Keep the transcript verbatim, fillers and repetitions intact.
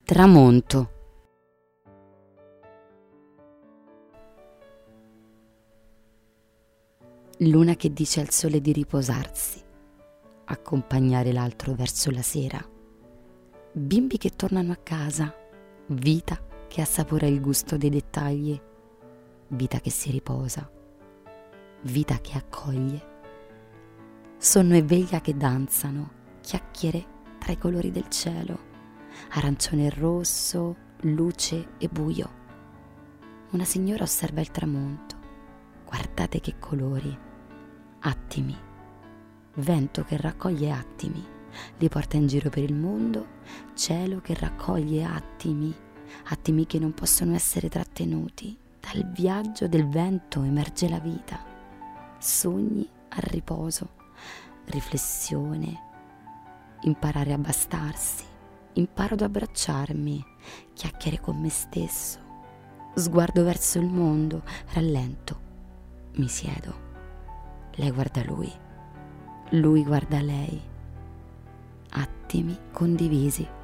Tramonto. Luna che dice al sole di riposarsi, accompagnare l'altro verso la sera. Bimbi che tornano a casa, vita che assapora il gusto dei dettagli, vita che si riposa, vita che accoglie. Sonno e veglia che danzano, chiacchiere tra i colori del cielo, arancione e rosso, luce e buio. Una signora osserva il tramonto, guardate che colori, attimi, vento che raccoglie attimi, li porta in giro per il mondo, cielo che raccoglie attimi, attimi che non possono essere trattenuti. Dal viaggio del vento emerge la vita, sogni al riposo, riflessione, imparare a bastarsi, imparo ad abbracciarmi, chiacchiere con me stesso, sguardo verso il mondo, rallento, mi siedo, lei guarda lui, lui guarda lei, attimi condivisi.